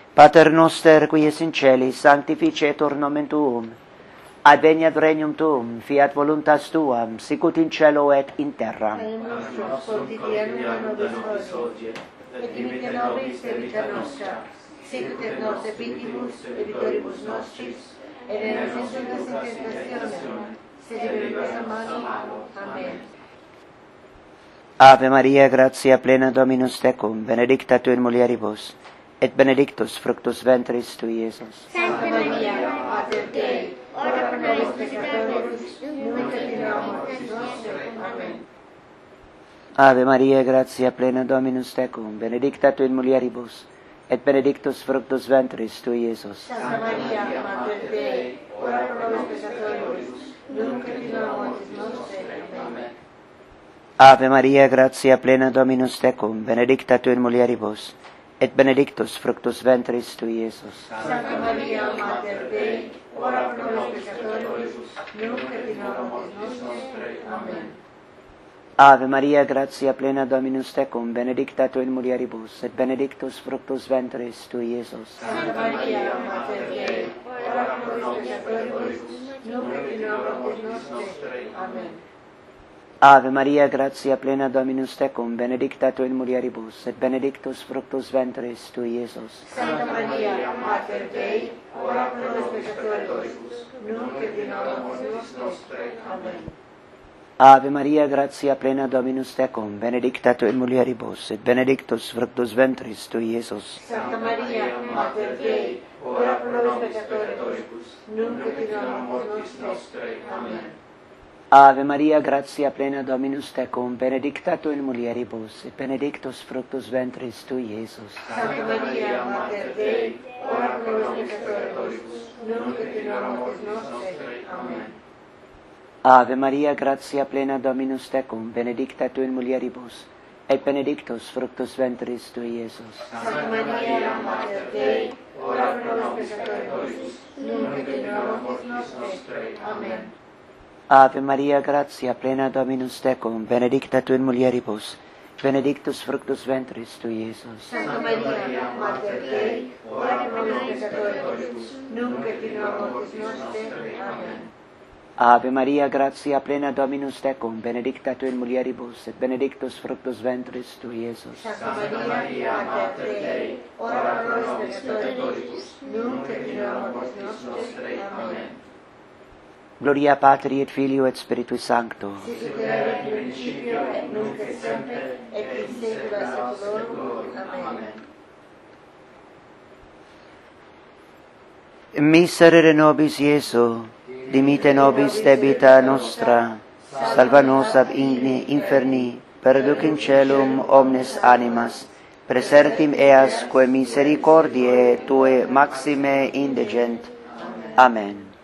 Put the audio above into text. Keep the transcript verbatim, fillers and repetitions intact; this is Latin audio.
Pater noster, qui es in celis, sanctificetur nomen tuum. Adveniat regnum tuum, fiat voluntas tuam, sicut in cielo et in terra. Panem nostrum quotidianum nobis hodie, et dimitte nobis debita nostra, sicut et nos debitibus debitoribus nostris, et ne nos inducas in tentationem, sed libera nos a malo. Amen. Ave Maria, gratia plena Dominus tecum, benedicta tu in mulieribus, et benedictus fructus ventris tui, Iesus. Sancta Maria, Mater Dei, ora pro nobis peccatoribus, nunc et in hora mortis nostre. Amen. Ave Maria, gratia plena Dominus tecum, benedicta tu in mulieribus, et benedictus fructus ventris tui, Iesus. Santa Maria, Mater Dei, ora pro nobis peccatoribus, nunc et in hora mortis nostre. Amen. Ave Maria, gratia plena Dominus tecum, benedicta tu in mulieribus, et benedictus fructus ventris tui, Iesus. Santa Maria, Mater Dei, ora pro nobis peccatoribus, nunc et in hora mortis nostre. Amen. Ave Maria, gratia plena Dominus tecum, benedicta tu in mulieribus, et benedictus fructus ventris tui, Iesus. Santa Maria, Mater Dei, ora pro nobis peccatoribus, nunc et in hora mortis nostre. Amen. Ave Maria, gratia plena Dominus tecum, benedicta tu in mulieribus, et benedictus fructus ventris tui, Iesus. Santa Maria, Mater Dei, ora pro nobis peccatoribus, nunc et in hora mortis nostre. Amen. Ave Maria, gratia plena Dominus tecum, benedicta tu in mulieribus, et benedictus fructus ventris tui, Iesus. Santa Maria, Mater Dei, ora pro nobis peccatoribus, nunc et in hora mortis nostre. Amen. Ave Maria, gratia plena Dominus tecum, benedicta tu in mulieribus, et benedictus fructus ventris tui, Iesus. Santa Maria, Mater Dei, ora pro nobis peccatoribus, nunc et in hora mortis nostre. Amen. Ave Maria, gratia plena Dominus tecum, benedicta tu in mulieribus, et benedictus fructus ventris tui, Iesus. Santa Maria, Mater Dei, ora pro nobis peccatoribus, nunc et in hora mortis nostre. Amen. Ave Maria, gratia plena Dominus tecum, benedicta tu in mulieribus, benedictus fructus ventris tui, Iesus. Santa Maria, Mater Dei, ora pro nobis peccatoribus, nunc et in hora mortis nostre. Amen. Ave Maria, gratia plena Dominus tecum, benedicta tu in mulieribus, et benedictus fructus ventris tui, Iesus. Santa Maria, Mater Dei, ora pro nobis peccatoribus, nunc et in hora mortis nostre. Amen. Gloria Patri et Filio et Spiritui Sancto. Sicut erat in principio et nunc et semper et in saecula saeculorum. Amen. Miserere nobis, Iesu, dimitte nobis debita nostra, salva nos ab igni inferni, perduc in celum omnes animas, presertim eas quae misericordiae Tue maxime indigent. Amen.